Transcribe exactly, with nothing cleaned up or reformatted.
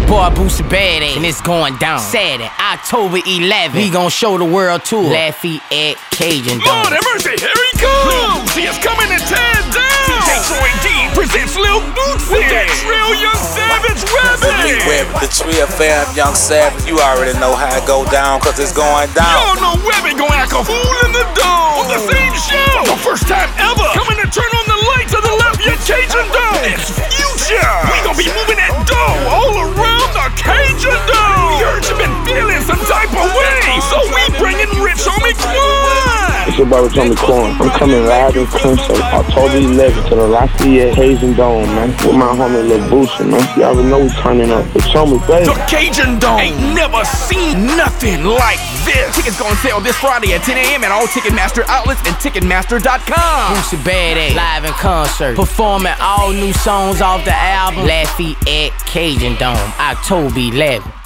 your boy Boosie Badass, and it's going down Saturday, October eleventh. We gon' show the world tour Lafayette Cajun Dome. Lord have mercy, here he comes! Lil Boosie is coming to tear down! D J Troy D presents Lil Boosie with that Trill Young Savage rapping! With the Trill fam, Young Savage, you already know how it go down, cause it's going down. Y'all know Webby gon' act a fool in the dome on the same show! The first time ever coming to turn on the lights of the Lafayette Cajun Dome! It's Future! We gon' be moving that dough all around the Cajun Dome! We heard you been feeling some type of way, so we bringing Rich Homie Quan! It's your boy Rich Homie Quan. I'm coming live in concert October eleventh to the Lafayette Cajun Dome, man, with my homie Lil Boosie, man. You already know we turning up. Rich Homie, baby. The Cajun Dome ain't never seen nothing like this. Tickets gonna sell this Friday at ten a.m. at all Ticketmaster outlets and Ticketmaster dot com. Boosie Badass live in concert, performing all new songs off the album Lafayette Cajun Dome, October eleventh.